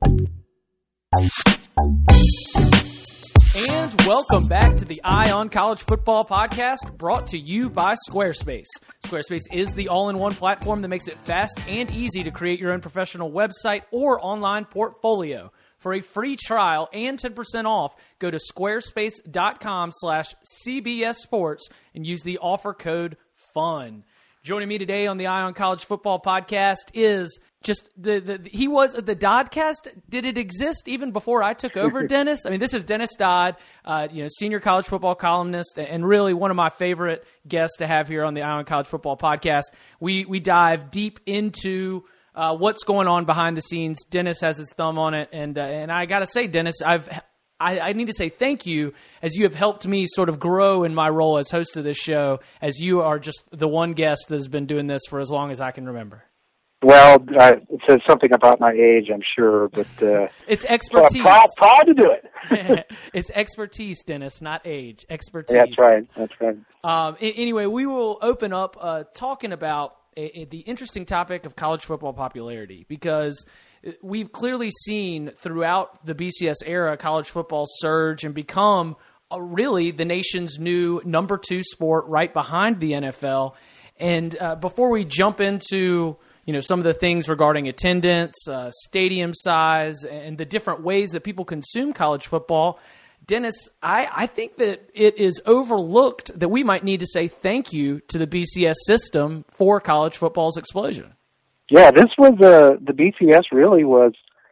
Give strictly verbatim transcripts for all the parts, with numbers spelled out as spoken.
And welcome back to the Eye on College Football podcast, brought to you by Squarespace. Squarespace is the all-in-one platform that makes it fast and easy to create your own professional website or online portfolio. For a free trial and ten percent off, go to squarespace.com slash CBS Sports and use the offer code FUN. Joining me today on the Eye on College Football podcast is just the, the he was the Doddcast. Did it exist even before I took over, Dennis? I mean, this is Dennis Dodd, uh, you know, senior college football columnist, and really one of my favorite guests to have here on the Eye on College Football podcast. We we dive deep into uh, what's going on behind the scenes. Dennis has his thumb on it, and uh, and I got to say, Dennis, I've. I, I need to say thank you, as you have helped me sort of grow in my role as host of this show, as you are just the one guest that has been doing this for as long as I can remember. Well, uh, it says something about my age, I'm sure, but uh, it's expertise. So I'm proud, proud to do it. It's expertise, Dennis, not age. Expertise. That's right. That's right. Um, anyway, we will open up uh, talking about a, a, the interesting topic of college football popularity, because we've clearly seen throughout the B C S era college football surge and become a, really the nation's new number two sport, right behind the N F L. And uh, before we jump into you know some of the things regarding attendance, uh, stadium size, and the different ways that people consume college football, Dennis, I, I think that it is overlooked that we might need to say thank you to the B C S system for college football's explosion. Yeah, this was uh, the B C S really was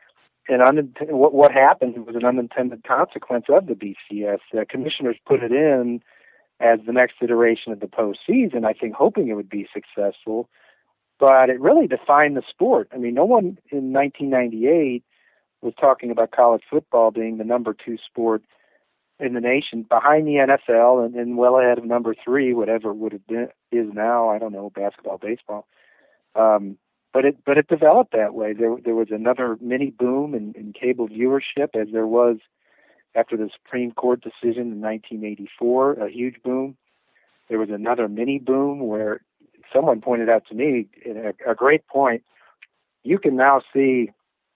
an unintended. What, what happened was an unintended consequence of the B C S. The commissioners put it in as the next iteration of the postseason, I think, hoping it would be successful. But it really defined the sport. I mean, no one in nineteen ninety-eight was talking about college football being the number two sport in the nation, behind the N F L, and, and well ahead of number three, whatever it would have been is now. I don't know, basketball, baseball. Um, But it but it developed that way. There there was another mini boom in, in cable viewership, as there was after the Supreme Court decision in nineteen eighty-four, a huge boom. There was another mini boom where someone pointed out to me a, a great point. You can now see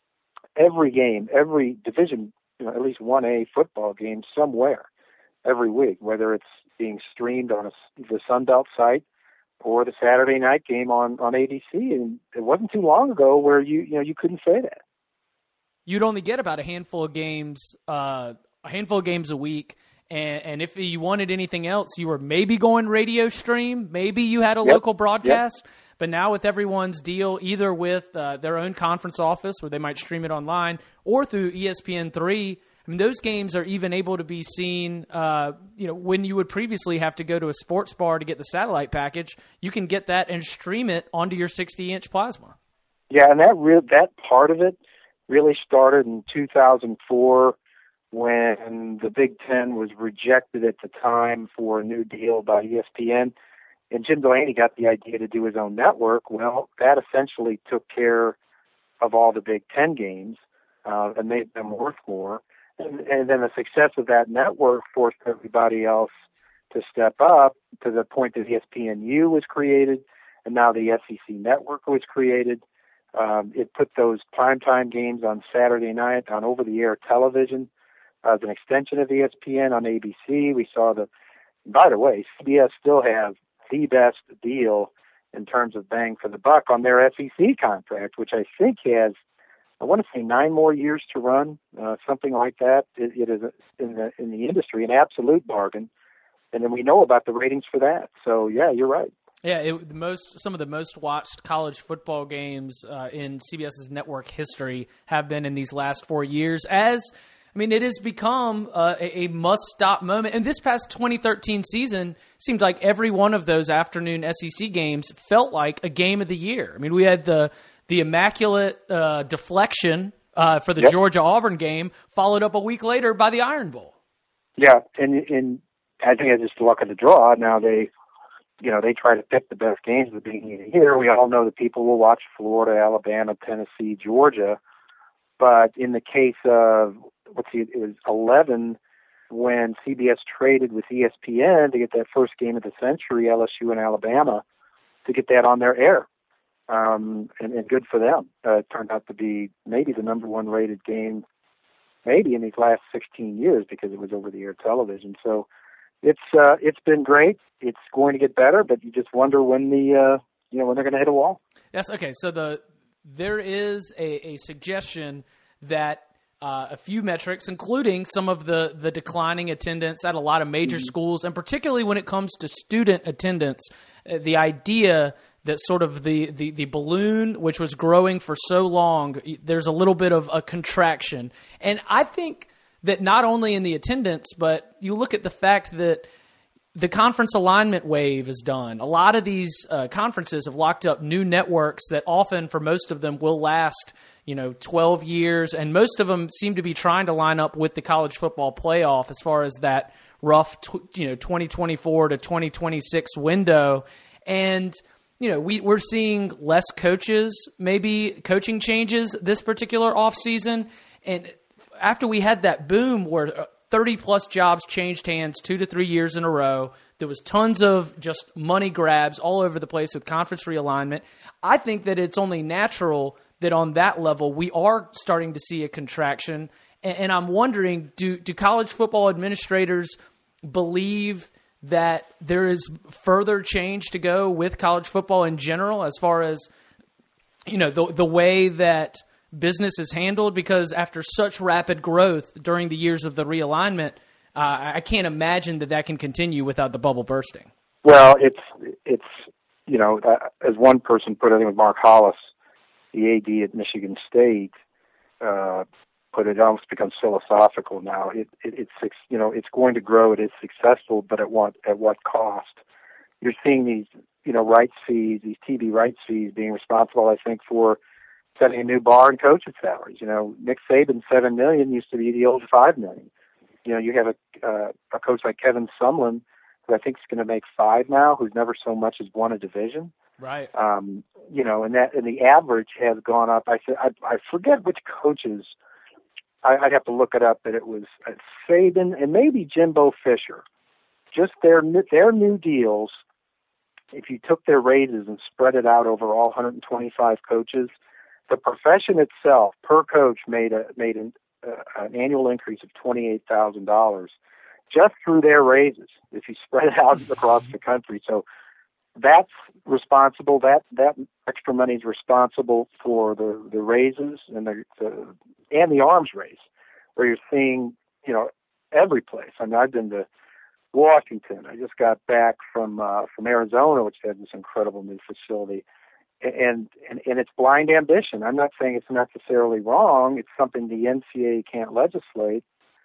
every game, every division, you know, at least one A football game somewhere every week, whether it's being streamed on a, the Sunbelt site or the Saturday night game on, on A B C, and it wasn't too long ago where you you know you couldn't say that. You'd only get about a handful of games, uh, a handful of games a week, and, and if you wanted anything else, you were maybe going radio stream, maybe you had a yep. local broadcast. Yep. But now with everyone's deal, either with uh, their own conference office where they might stream it online, or through E S P N three. I mean, those games are even able to be seen, uh, you know, when you would previously have to go to a sports bar to get the satellite package. You can get that and stream it onto your sixty-inch plasma. Yeah, and that re- that part of it really started in two thousand four when the Big Ten was rejected at the time for a new deal by E S P N. And Jim Delaney got the idea to do his own network. Well, that essentially took care of all the Big Ten games uh, and made them worth more. And, and then the success of that network forced everybody else to step up to the point that E S P N U was created, and now the S E C network was created. Um, it put those primetime games on Saturday night on over-the-air television uh, as an extension of E S P N on A B C. We saw the, by the way, C B S still has the best deal in terms of bang for the buck on their S E C contract, which I think has, I want to say, nine more years to run, uh, something like that. It, it is in the in the industry an absolute bargain, and then we know about the ratings for that. So yeah, you're right. Yeah, it, the most some of the most watched college football games uh, in CBS's network history have been in these last four years. As I mean, it has become uh, a, a must-stop moment. And this past twenty thirteen season seemed like every one of those afternoon S E C games felt like a game of the year. I mean, we had the the immaculate uh, deflection uh, for the yep. Georgia-Auburn game, followed up a week later by the Iron Bowl. Yeah, and, and I think it's just the luck of the draw. Now they, you know, they try to pick the best games at the beginning of the year. We all know that people will watch Florida, Alabama, Tennessee, Georgia. But in the case of, let's see, it was eleven when C B S traded with E S P N to get that first game of the century, L S U and Alabama, to get that on their air. um, and, and good for them. Uh, it turned out to be maybe the number one rated game, maybe in these last sixteen years because it was over-the-air television. So it's uh, it's been great. It's going to get better, but you just wonder when the uh, you know when they're going to hit a wall. Yes. Okay. So the there is a, a suggestion that uh, a few metrics, including some of the the declining attendance at a lot of major mm-hmm. schools, and particularly when it comes to student attendance, uh, the idea that sort of the, the, the balloon, which was growing for so long, there's a little bit of a contraction. And I think that not only in the attendance, but you look at the fact that the conference alignment wave is done. A lot of these uh, conferences have locked up new networks that often, for most of them, will last, you know, twelve years. And most of them seem to be trying to line up with the college football playoff as far as that rough, tw- you know, twenty twenty-four to twenty twenty-six window. And You know, we, we're seeing less coaches, maybe coaching changes this particular offseason. And after we had that boom where thirty-plus jobs changed hands two to three years in a row, there was tons of just money grabs all over the place with conference realignment. I think that it's only natural that on that level we are starting to see a contraction. And, and I'm wondering, do, do college football administrators believe that there is further change to go with college football in general as far as, you know, the the way that business is handled? Because after such rapid growth during the years of the realignment, uh, I can't imagine that that can continue without the bubble bursting. Well, it's, it's you know, uh, as one person put it, I think it was Mark Hollis, the A D at Michigan State, uh, but it almost becomes philosophical now. It, it, it's you know it's going to grow. It is successful, but at what at what cost? You're seeing these you know rights fees, these T V rights fees, being responsible, I think, for setting a new bar in coaches' salaries. You know, Nick Saban's seven million used to be the old five million. You know, you have a uh, a coach like Kevin Sumlin, who I think is going to make five now, who's never so much as won a division. Right. Um, you know, and that and the average has gone up. I I, I forget which coaches. I'd have to look it up, but it was Saban and maybe Jimbo Fisher. Just their their new deals, if you took their raises and spread it out over all one hundred twenty-five coaches, the profession itself per coach made a made an, uh, an annual increase of twenty-eight thousand dollars just through their raises. If you spread it out across the country, so that's responsible. That that extra money is responsible for the, the raises and the, the and the arms race, where you're seeing you know every place. I mean, I've been to Washington. I just got back from uh, from Arizona, which has this incredible new facility, and, and and it's blind ambition. I'm not saying it's necessarily wrong. It's something the N C double A can't legislate.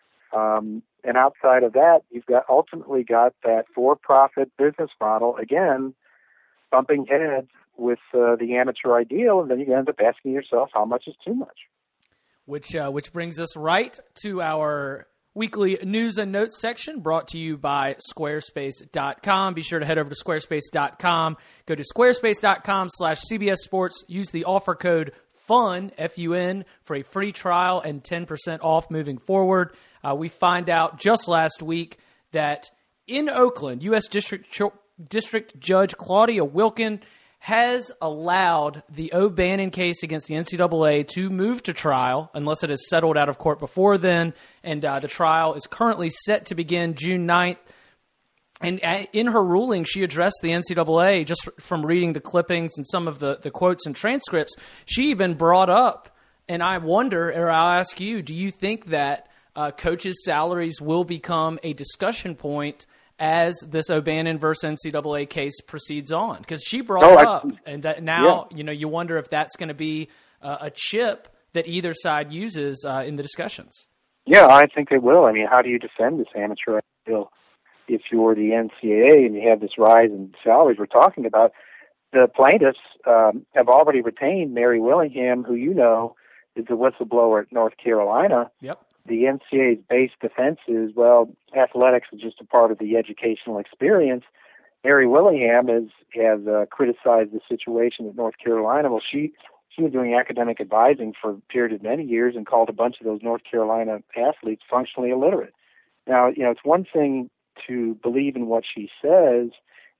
Um, and outside of that, you've got ultimately got that for-profit business model again, bumping heads with uh, the amateur ideal, and then you end up asking yourself, how much is too much? Which uh, which brings us right to our weekly news and notes section, brought to you by Squarespace dot com. Be sure to head over to Squarespace dot com. Go to Squarespace dot com slash C B S Sports. Use the offer code FUN, F U N, for a free trial and ten percent off moving forward. Uh, we find out just last week that in Oakland, U S District Ch- District Judge Claudia Wilkin has allowed the O'Bannon case against the N C double A to move to trial unless it is settled out of court before then. And uh, the trial is currently set to begin June ninth. And in her ruling, she addressed the N C double A, just from reading the clippings and some of the, the quotes and transcripts. She even brought up, and I wonder, or I'll ask you, do you think that uh, coaches' salaries will become a discussion point as this O'Bannon versus N C double A case proceeds on? Because she brought oh, it I, up, and that now yeah. you know you wonder if that's going to be uh, a chip that either side uses uh, in the discussions. Yeah, I think they will. I mean, how do you defend this amateur bill if you're the N C double A and you have this rise in salaries we're talking about? The plaintiffs um, have already retained Mary Willingham, who you know is a whistleblower at North Carolina. Yep. The N C double A's base defense is, well, athletics is just a part of the educational experience. Mary Willingham has, has uh, criticized the situation at North Carolina. Well, she she was doing academic advising for a period of many years and called a bunch of those North Carolina athletes functionally illiterate. Now, you know, it's one thing to believe in what she says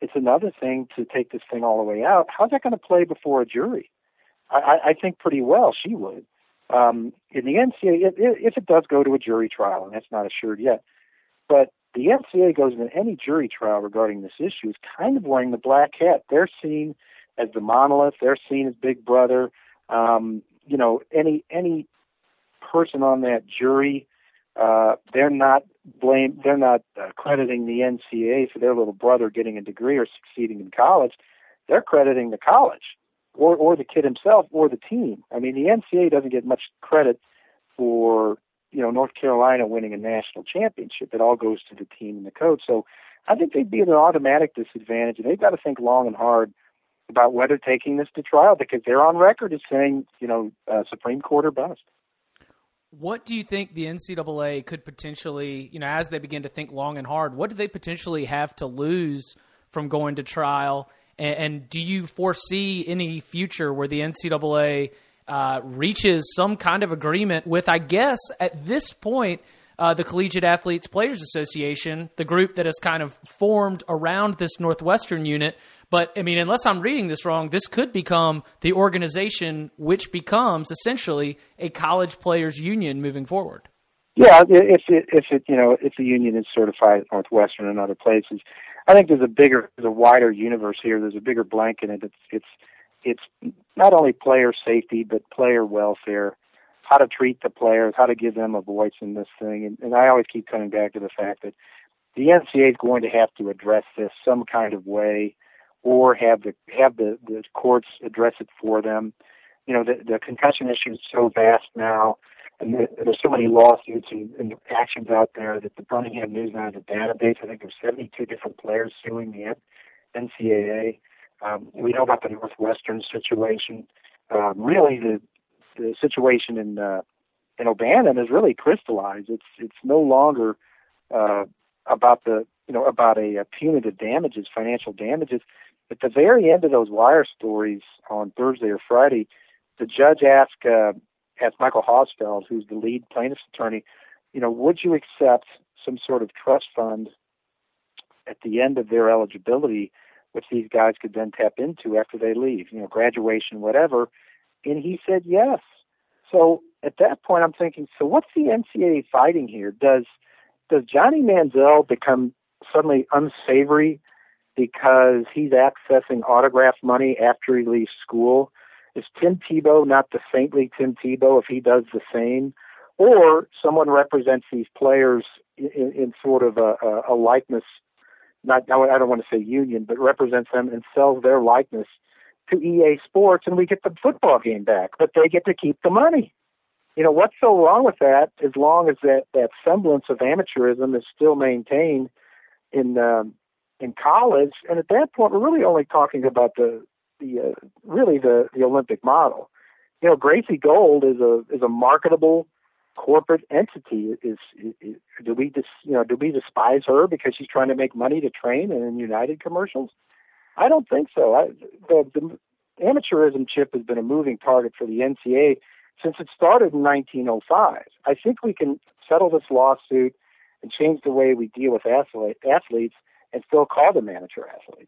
it's another thing to take this thing all the way out. How's that going to play before a jury? I, I think pretty well she would. Um, in the N C A A, if, if it does go to a jury trial, and that's not assured yet, but the N C A A goes into any jury trial regarding this issue is kind of wearing the black hat. They're seen as the monolith. They're seen as Big Brother. Um, you know, any any person on that jury, uh, they're not blame. They're not uh, crediting the N C A A for their little brother getting a degree or succeeding in college. They're crediting the college, or or the kid himself, or the team. I mean, the N C A A doesn't get much credit for, you know, North Carolina winning a national championship. It all goes to the team and the coach. So I think they'd be at an automatic disadvantage, and they've got to think long and hard about whether taking this to trial, because they're on record as saying, you know, uh, Supreme Court or bust. What do you think the N C double A could potentially, you know, as they begin to think long and hard, what do they potentially have to lose from going to trial? And, and do you foresee any future where the N C double A uh, reaches some kind of agreement with, I guess, at this point, uh, the Collegiate Athletes Players Association, the group that has kind of formed around this Northwestern unit? But, I mean, unless I'm reading this wrong, this could become the organization which becomes essentially a college players union moving forward. Yeah, if it, if it, you know, if the union is certified at Northwestern and other places, I think there's a bigger, there's a wider universe here. There's a bigger blanket in it. It's, it's, it's not only player safety, but player welfare, how to treat the players, how to give them a voice in this thing. And, and I always keep coming back to the fact that the N C A A is going to have to address this some kind of way, or have the have the, the courts address it for them. You know, the, the concussion issue is so vast now, and the, there's so many lawsuits and, and actions out there that the Birmingham News now has a database. I think there's seventy-two different players suing the N C A A. Um, we know about the Northwestern situation. Um, really, the the situation in uh, in O'Bannon is really crystallized. It's it's no longer uh, about the you know about a, a punitive damages, financial damages. At the very end of those wire stories on Thursday or Friday, the judge asked uh, asked Michael Hausfeld, who's the lead plaintiff's attorney, you know, would you accept some sort of trust fund at the end of their eligibility, which these guys could then tap into after they leave, you know, graduation, whatever. And he said yes. So at that point, I'm thinking, so what's the N C A A fighting here? Does does Johnny Manziel become suddenly unsavory because he's accessing autograph money after he leaves school? Is Tim Tebow not the saintly Tim Tebow if he does the same? Or someone represents these players in, in sort of a, a, a likeness, not I don't want to say union, but represents them and sells their likeness to E A Sports, and we get the football game back, but they get to keep the money. You know, what's so wrong with that, as long as that, that semblance of amateurism is still maintained in um, in college? And at that point, we're really only talking about the the uh, really the, the Olympic model. You know, Gracie Gold is a is a marketable corporate entity. Is, is, is do we dis, you know do we despise her because she's trying to make money to train in United commercials? I don't think so. I, the, the amateurism chip has been a moving target for the N C A A since it started in nineteen oh five. I think we can settle this lawsuit and change the way we deal with athlete, athletes and still call them amateur athletes.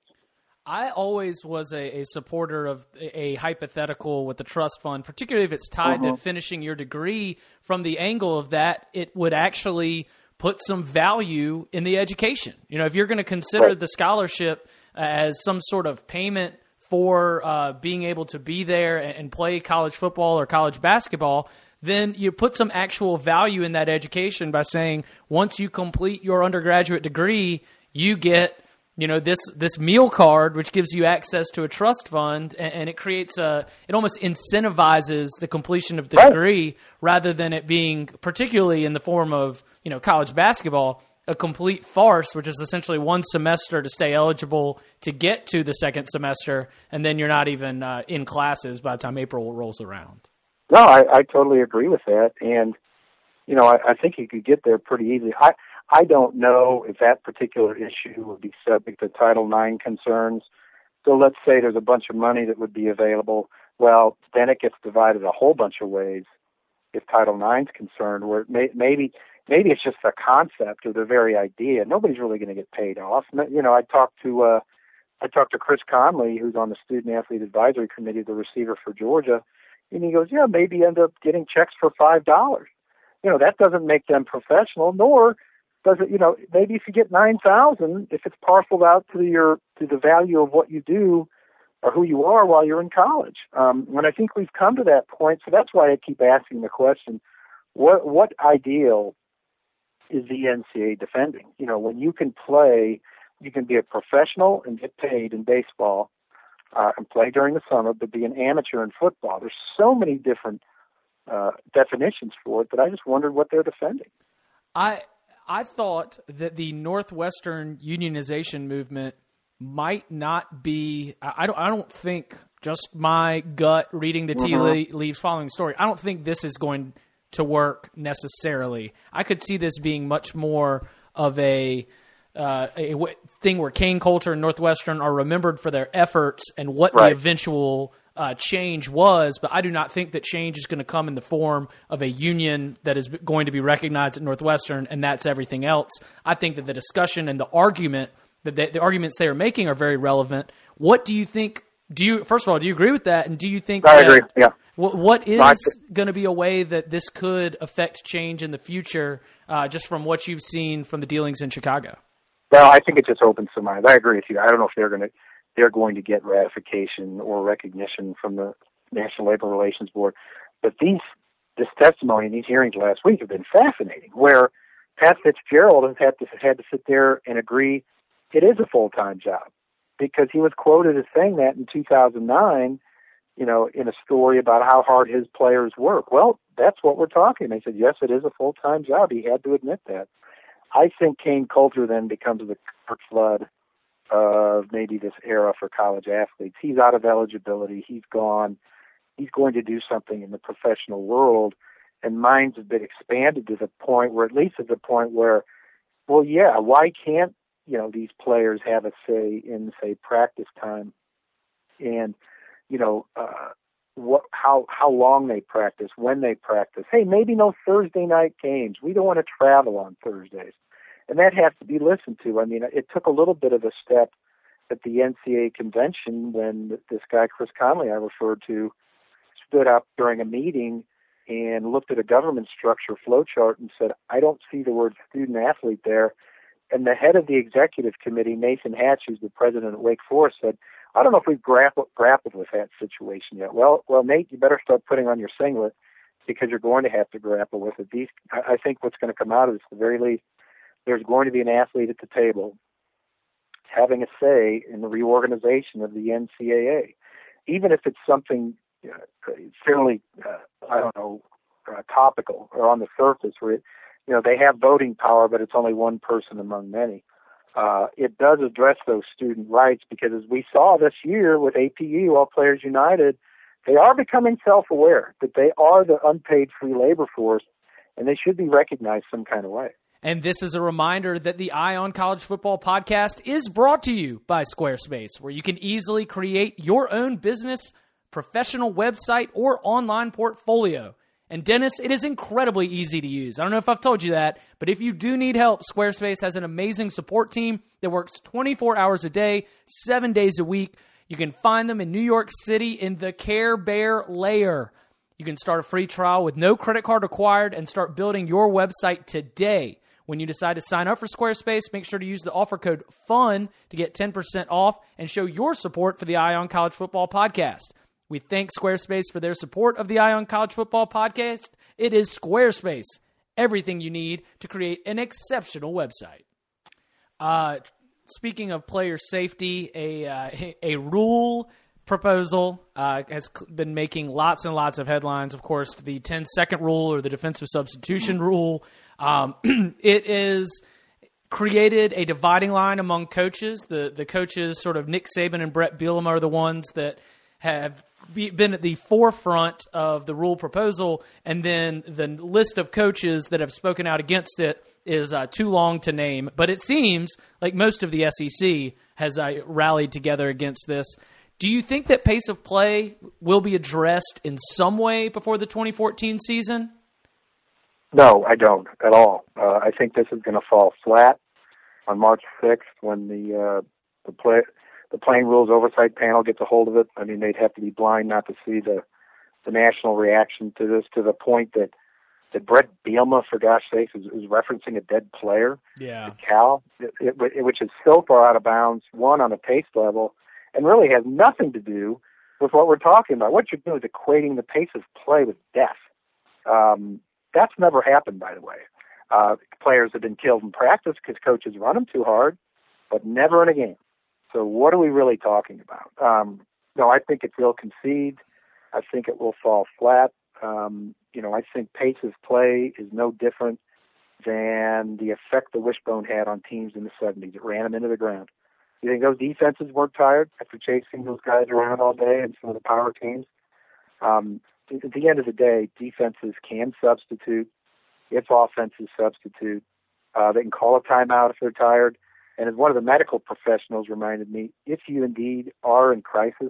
I always was a, a supporter of a, a hypothetical with the trust fund, particularly if it's tied uh-huh. to finishing your degree, from the angle of that it would actually put some value in the education. You know, if you're going to consider right. the scholarship as some sort of payment for uh, being able to be there and play college football or college basketball, then you put some actual value in that education by saying once you complete your undergraduate degree, you get, you know, this this meal card, which gives you access to a trust fund, and, and it creates a, it almost incentivizes the completion of the right. degree, rather than it being, particularly in the form of, you know, college basketball, a complete farce, which is essentially one semester to stay eligible to get to the second semester, and then you're not even uh, in classes by the time April rolls around. No, I, I totally agree with that, and you know, I, I think you could get there pretty easily. I I don't know if that particular issue would be subject to Title nine concerns. So let's say there's a bunch of money that would be available. Well, then it gets divided a whole bunch of ways if Title nine's concerned, where it may, maybe maybe it's just the concept or the very idea. Nobody's really going to get paid off. You know, I talked to uh, I talked to Chris Conley, who's on the Student Athlete Advisory Committee, the receiver for Georgia, and he goes, yeah, maybe end up getting checks for five dollars. You know, that doesn't make them professional, nor does it, you know, maybe if you get nine thousand, if it's parceled out to your to the value of what you do or who you are while you're in college. Um, when I think we've come to that point, so that's why I keep asking the question, what what ideal is the N C A A defending? You know, when you can play, you can be a professional and get paid in baseball uh, and play during the summer, but be an amateur in football. There's so many different uh, definitions for it that I just wondered what they're defending. I I thought that the Northwestern unionization movement might not be. I don't. I don't think, just my gut reading the tea mm-hmm. leaves following the story, I don't think this is going to work necessarily. I could see this being much more of a, uh, a w- thing where Kane Coulter and Northwestern are remembered for their efforts and what right. the eventual uh, change was, but I do not think that change is going to come in the form of a union that is going to be recognized at Northwestern, and that's everything else. I think that the discussion and the argument, that the, the arguments they are making are very relevant. What do you think? Do you, first of all, do you agree with that? And do you think I that, agree, yeah. What, what is going to be a way that this could affect change in the future, uh, just from what you've seen from the dealings in Chicago? Well, I think it just opens some eyes. I agree with you. I don't know if they're going to they're going to get ratification or recognition from the National Labor Relations Board, but these this testimony and these hearings last week have been fascinating. Where Pat Fitzgerald has had to had to sit there and agree it is a full time job, because he was quoted as saying that in two thousand nine. You know, in a story about how hard his players work. Well, that's what we're talking. They said, yes, it is a full-time job. He had to admit that. I think Kane Coulter then becomes the Curt Flood of maybe this era for college athletes. He's out of eligibility. He's gone. He's going to do something in the professional world, and minds have been expanded to the point where, at least at the point where, well, yeah, why can't, you know, these players have a say in, say, practice time and, you know, uh, what, how, how long they practice, when they practice. Hey, maybe no Thursday night games. We don't want to travel on Thursdays. And that has to be listened to. I mean, it took a little bit of a step at the N C A A convention when this guy, Chris Conley, I referred to, stood up during a meeting and looked at a government structure flowchart and said, I don't see the word student athlete there. And the head of the executive committee, Nathan Hatch, who's the president of Wake Forest, said, I don't know if we've grappled, grappled with that situation yet. Well, well, Nate, you better start putting on your singlet, because you're going to have to grapple with it. These, I, I think what's going to come out of this, at the very least, there's going to be an athlete at the table having a say in the reorganization of the N C A A, even if it's something uh, fairly, uh, I don't know, uh, topical or on the surface, where it, you know, they have voting power, but it's only one person among many. Uh, it does address those student rights, because as we saw this year with A P U, All Players United, they are becoming self-aware that they are the unpaid free labor force, and they should be recognized some kind of way. And this is a reminder that the Eye on College Football podcast is brought to you by Squarespace, where you can easily create your own business, professional website, or online portfolio. And Dennis, it is incredibly easy to use. I don't know if I've told you that, but if you do need help, Squarespace has an amazing support team that works twenty-four hours a day, seven days a week. You can find them in New York City in the Care Bear layer. You can start a free trial with no credit card required and start building your website today. When you decide to sign up for Squarespace, make sure to use the offer code FUN to get ten percent off and show your support for the Eye on College Football podcast. We thank Squarespace for their support of the Eye on College Football podcast. It is Squarespace, everything you need to create an exceptional website. Uh, speaking of player safety, a uh, a rule proposal uh, has been making lots and lots of headlines. Of course, the ten-second rule, or the defensive substitution rule. Um, it is created a dividing line among coaches. The the coaches, sort of Nick Saban and Brett Bielema, are the ones that have been at the forefront of the rule proposal, and then the list of coaches that have spoken out against it is uh, too long to name. But it seems like most of the S E C has uh, rallied together against this. Do you think that pace of play will be addressed in some way before the twenty fourteen season? No, I don't at all. Uh, I think this is going to fall flat on March sixth when the uh, the play the Playing Rules Oversight Panel gets a hold of it. I mean, they'd have to be blind not to see the the national reaction to this, to the point that, that Brett Bielema, for gosh sakes, is, is referencing a dead player. Yeah. Cal, it, it, which is so far out of bounds, one, on a pace level, and really has nothing to do with what we're talking about. What you're doing is equating the pace of play with death. Um, that's never happened, by the way. Uh, players have been killed in practice because coaches run them too hard, but never in a game. So what are we really talking about? Um, no, I think it's ill-conceived. I think it will fall flat. Um, you know, I think pace of play is no different than the effect the wishbone had on teams in the seventies. It ran them into the ground. You think those defenses weren't tired after chasing those guys around all day and some of the power teams? Um, at the end of the day, defenses can substitute if offenses substitute. Uh, they can call a timeout if they're tired. And as one of the medical professionals reminded me, if you indeed are in crisis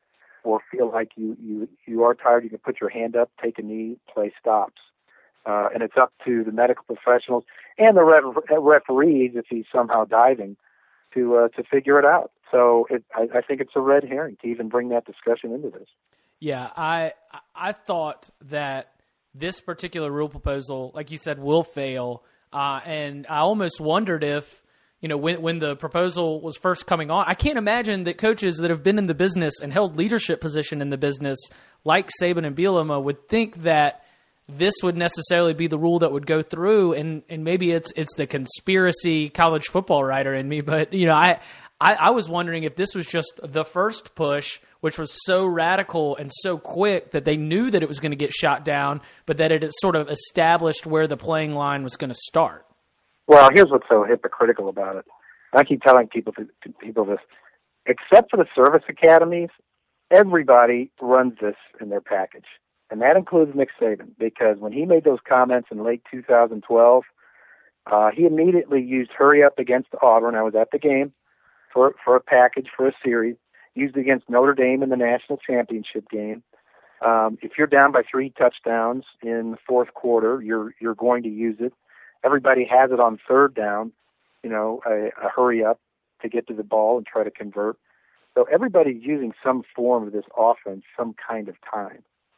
or feel like you, you, you are tired, you can put your hand up, take a knee, play stops. Uh, and it's up to the medical professionals and the ref- referees, if he's somehow diving, to uh, to figure it out. So it, I, I think it's a red herring to even bring that discussion into this. Yeah, I I thought that this particular rule proposal, like you said, will fail. Uh, and I almost wondered if, you know, when when the proposal was first coming on, I can't imagine that coaches that have been in the business and held leadership position in the business, like Saban and Bielema, would think that this would necessarily be the rule that would go through. And, and maybe it's it's the conspiracy college football writer in me, but you know, I, I I was wondering if this was just the first push, which was so radical and so quick that they knew that it was going to get shot down, but that it had sort of established where the playing line was going to start. Well, here's what's so hypocritical about it. I keep telling people to, to people this. Except for the service academies, everybody runs this in their package. And that includes Nick Saban, because when he made those comments in late two thousand twelve, uh, he immediately used hurry up against Auburn. I was at the game for, for a package for a series, used against Notre Dame in the national championship game. Um, if you're down by three touchdowns in the fourth quarter, you're you're going to use it. Everybody has it on third down, you know, a, a hurry up to get to the ball and try to convert. So everybody's using some form of this offense, some kind of time.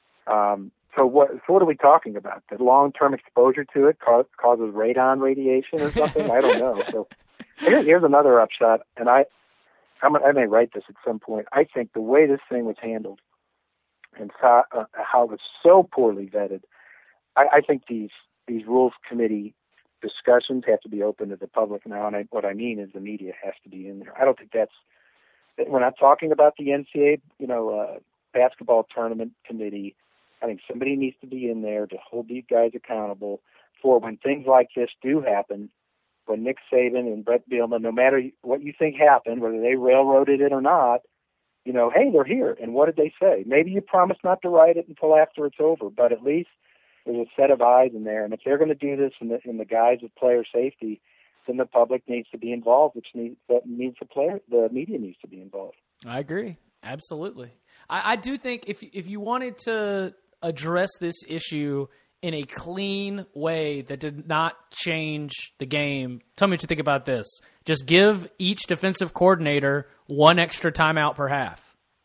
Um, so what so what are we talking about? That long-term exposure to it cause, causes radon radiation or something? I don't know. So here, here's another upshot, and I I'm, I may write this at some point. I think the way this thing was handled and how, uh, how it was so poorly vetted, I, I think these these rules committee discussions have to be open to the public now, and I, what I mean is the media has to be in there. I don't think that's – we're not talking about the N C A A, you know, uh, basketball tournament committee. I think somebody needs to be in there to hold these guys accountable for when things like this do happen, when Nick Saban and Brett Bielema, no matter what you think happened, whether they railroaded it or not, you know, hey, they're here. And what did they say? Maybe you promise not to write it until after it's over, but at least there's a set of eyes in there. And if they're going to do this in the, in the guise of player safety, then the public needs to be involved, which needs, that means the player, the media needs to be involved. I agree. Absolutely. I, I do think if if you wanted to address this issue in a clean way that did not change the game, tell me what you think about this. Just give each defensive coordinator one extra timeout per half.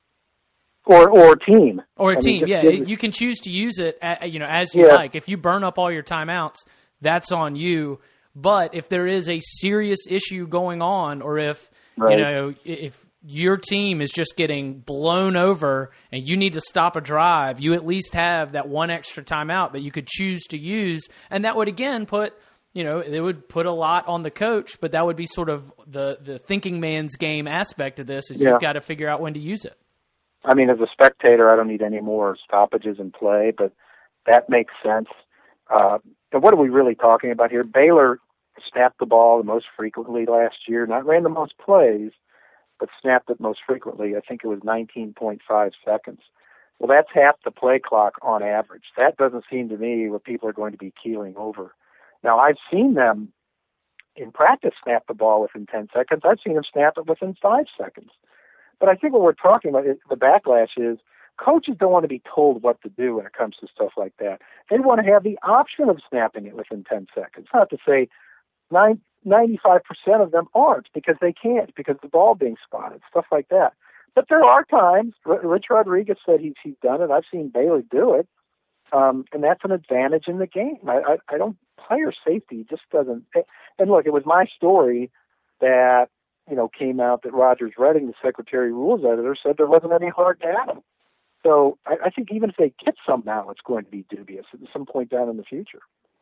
Or or team. Or a I team, mean, yeah. give, You can choose to use it, at, you know, as you yeah. like. If you burn up all your timeouts, that's on you. But if there is a serious issue going on, or if right. you know if your team is just getting blown over and you need to stop a drive, you at least have that one extra timeout that you could choose to use, and that would again put. You know, it would put a lot on the coach, but that would be sort of the, the thinking man's game aspect of this is yeah. you've got to figure out when to use it. I mean, as a spectator, I don't need any more stoppages in play, but that makes sense. Uh, and what are we really talking about here? Baylor snapped the ball the most frequently last year, not ran the most plays, but snapped it most frequently. I think it was nineteen point five seconds. Well, that's half the play clock on average. That doesn't seem to me what people are going to be keeling over. Now, I've seen them in practice snap the ball within ten seconds. I've seen them snap it within five seconds. But I think what we're talking about, is, the backlash is, coaches don't want to be told what to do when it comes to stuff like that. They want to have the option of snapping it within ten seconds. Not to say nine, ninety-five percent of them aren't because they can't, because the ball being spotted, stuff like that. But there are times, Rich Rodriguez said he's, he's done it. I've seen Bailey do it. Um, and that's an advantage in the game. I, I, I don't, player safety just doesn't, and look, it was my story that, you know, came out that Rogers Redding, the Secretary Rules Editor, said there wasn't any hard data. So I, I think even if they get some now, it's going to be dubious at some point down in the future.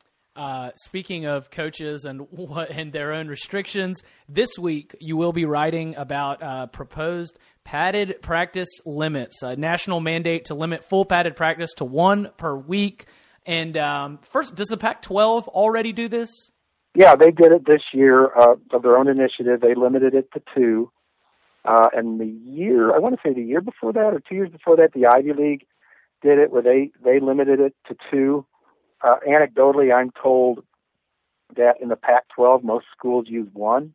Uh, speaking of coaches and what and their own restrictions, this week you will be writing about uh, proposed padded practice limits, a national mandate to limit full padded practice to one per week. And um, first, does the Pac twelve already do this? Yeah, they did it this year uh, of their own initiative. They limited it to two. Uh, and the year, I want to say the year before that or two years before that, the Ivy League did it where they, they limited it to two. Uh, anecdotally, I'm told that in the Pac twelve, most schools use one.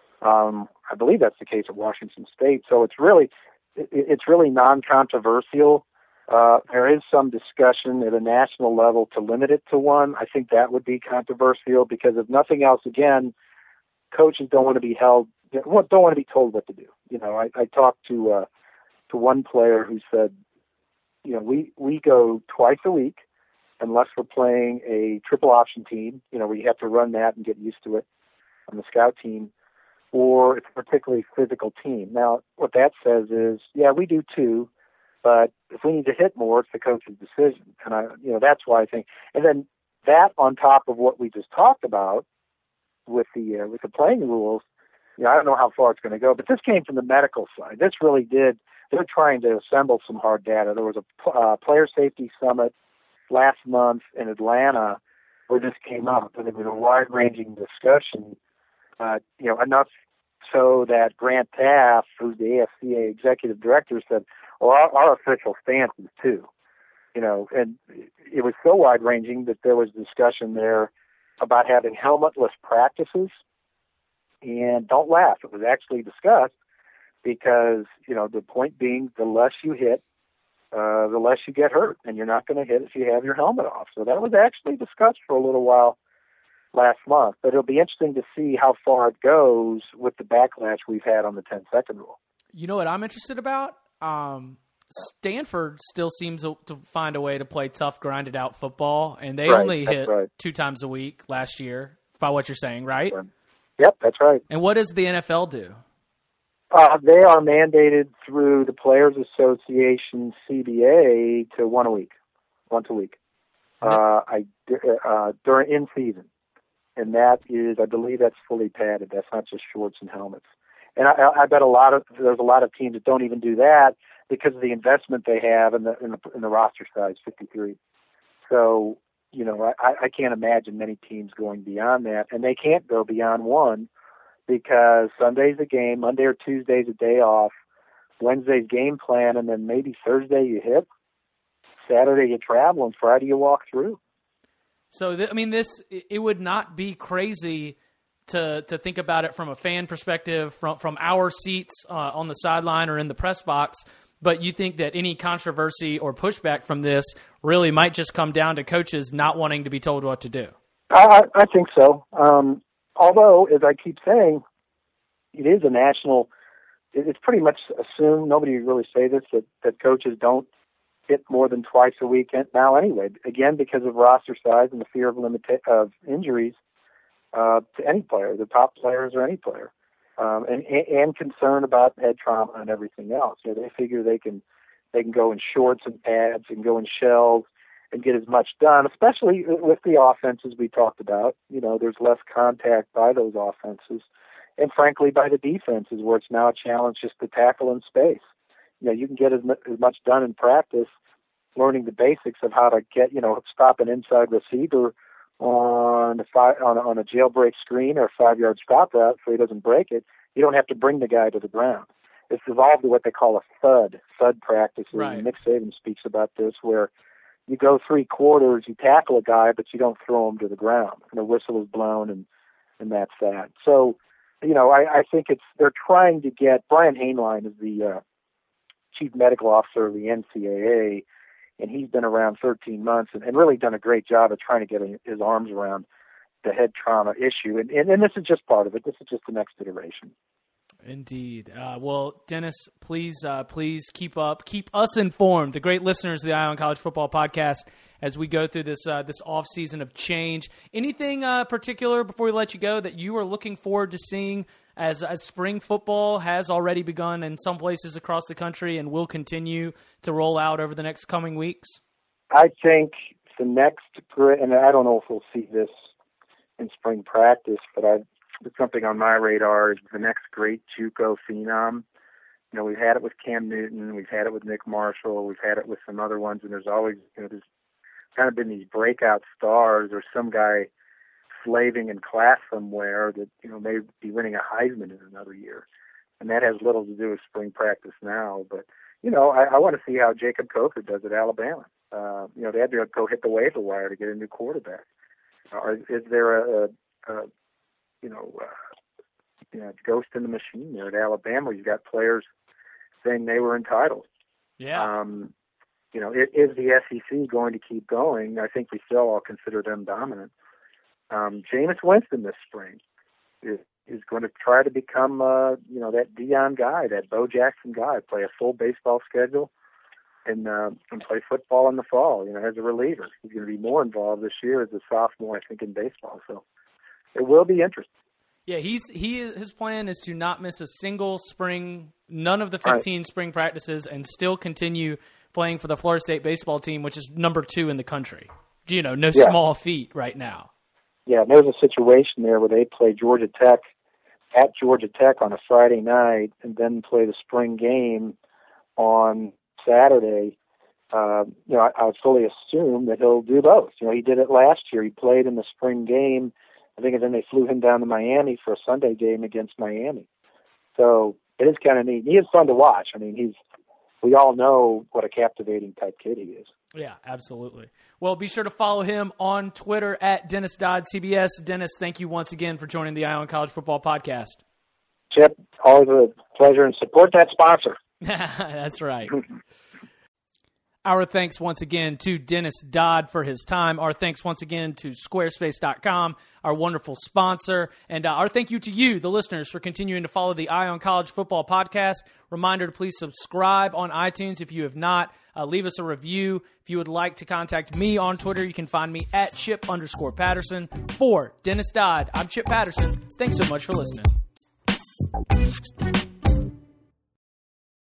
Um, I believe that's the case at Washington State. So it's really, it, it's really non-controversial. Uh, there is some discussion at a national level to limit it to one. I think that would be controversial because if nothing else, again, coaches don't want to be held, don't want to be told what to do. You know, I, I talked to uh, to one player who said, you know, we, we go twice a week unless we're playing a triple option team, you know, where you have to run that and get used to it on the scout team, or it's a particularly physical team. Now, what that says is, yeah, we do too, but if we need to hit more, it's the coach's decision. And I, you know, that's why I think, and then that on top of what we just talked about with the, uh, with the playing rules, you know, I don't know how far it's going to go, but this came from the medical side. This really did, they're trying to assemble some hard data. There was a uh, player safety summit last month in Atlanta where this came up, and it was a wide-ranging discussion, uh, you know, enough so that Grant Taft, who's the A F C A executive director, said, well, our, our official stance is two. You know, and it was so wide-ranging that there was discussion there about having helmetless practices. And don't laugh, it was actually discussed because, you know, the point being, the less you hit, uh, the less you get hurt, and you're not going to hit if you have your helmet off. So that was actually discussed for a little while last month. But it'll be interesting to see how far it goes with the backlash we've had on the ten-second rule. You know what I'm interested about? Um, Stanford still seems to find a way to play tough, grinded-out football, and they right, only hit right. two times a week last year, by what you're saying, right? right. Yep, that's right. And what does the N F L do? Uh, they are mandated through the Players Association C B A to one a week, once a week, uh, I, uh, during in season, and that is, I believe, that's fully padded. That's not just shorts and helmets. And I, I bet a lot of there's a lot of teams that don't even do that because of the investment they have in the in the, in the roster size, fifty-three. So you know, I, I can't imagine many teams going beyond that, and they can't go beyond one. Because Sunday's a game, Monday or Tuesday's a day off, Wednesday's game plan, and then maybe Thursday you hit, Saturday you travel, and Friday you walk through. So, th- I mean, this it would not be crazy to to think about it from a fan perspective, from from our seats uh, on the sideline or in the press box. But you think that any controversy or pushback from this really might just come down to coaches not wanting to be told what to do? I, I think so. Um, Although, as I keep saying, it is a national, it's pretty much assumed, nobody would really say this, that, that coaches don't hit more than twice a week now anyway, again, because of roster size and the fear of limita- of injuries uh, to any player, the top players or any player, um, and, and concern about head trauma and everything else. You know, they figure they can they can go in shorts and pads and go in shells and get as much done, especially with the offenses we talked about. You know, there's less contact by those offenses, and frankly by the defenses, where it's now a challenge just to tackle in space. You know, you can get as, mu- as much done in practice, learning the basics of how to get, you know, stop an inside receiver on a five, on a, on a jailbreak screen or a five-yard stop route so he doesn't break it. You don't have to bring the guy to the ground. It's evolved to what they call a thud, thud practices. Right. And Nick Saban speaks about this, where you go three quarters, you tackle a guy, but you don't throw him to the ground. And a whistle is blown, and, and that's that. So, you know, I, I think it's they're trying to get – Brian Hainline is the uh, chief medical officer of the N C A A, and he's been around thirteen months and, and really done a great job of trying to get his arms around the head trauma issue. And, and, and this is just part of it. This is just the next iteration. Indeed. Uh, well, Dennis, please, uh, please keep up, keep us informed, the great listeners of the Eye on College Football podcast, as we go through this uh, this off season of change. Anything uh, particular before we let you go that you are looking forward to seeing as as spring football has already begun in some places across the country and will continue to roll out over the next coming weeks? I think the next, and I don't know if we'll see this in spring practice, but I. It's something on my radar is the next great JUCO phenom. You know, we've had it with Cam Newton, we've had it with Nick Marshall, we've had it with some other ones, and there's always, you know, there's kind of been these breakout stars or some guy slaving in class somewhere that, you know, may be winning a Heisman in another year. And that has little to do with spring practice now. But, you know, I, I want to see how Jacob Coker does at Alabama. Uh, you know, they had to go hit the waiver wire to get a new quarterback. Uh, is there a, a, a you know, uh, you know, ghost in the machine there at Alabama? You've got players saying they were entitled. Yeah. Um, you know, it, is the S E C going to keep going? I think we still all consider them dominant. Um, Jameis Winston this spring is, is going to try to become, uh, you know, that Deion guy, that Bo Jackson guy, play a full baseball schedule and, uh, and play football in the fall, you know, as a reliever. He's going to be more involved this year as a sophomore, I think, in baseball. So, it will be interesting. Yeah, he's he his plan is to not miss a single spring, none of the fifteen right. spring practices, and still continue playing for the Florida State baseball team, which is number two in the country. You know, no yeah. small feat right now. Yeah, there's a situation there where they play Georgia Tech at Georgia Tech on a Friday night, and then play the spring game on Saturday. Uh, you know, I, I fully assume that he'll do both. You know, he did it last year. He played in the spring game. I think, and then they flew him down to Miami for a Sunday game against Miami. So it is kind of neat. He is fun to watch. I mean, he's. We all know what a captivating type kid he is. Yeah, absolutely. Well, be sure to follow him on Twitter at Dennis Dodd C B S. Dennis, thank you once again for joining the Eye on College Football podcast. Chip, always a pleasure, and support that sponsor. That's right. Our thanks once again to Dennis Dodd for his time. Our thanks once again to Squarespace dot com, our wonderful sponsor. And uh, our thank you to you, the listeners, for continuing to follow the Eye on College Football podcast. Reminder to please subscribe on iTunes if you have not. Uh, leave us a review. If you would like to contact me on Twitter, you can find me at Chip underscore Patterson. For Dennis Dodd, I'm Chip Patterson. Thanks so much for listening.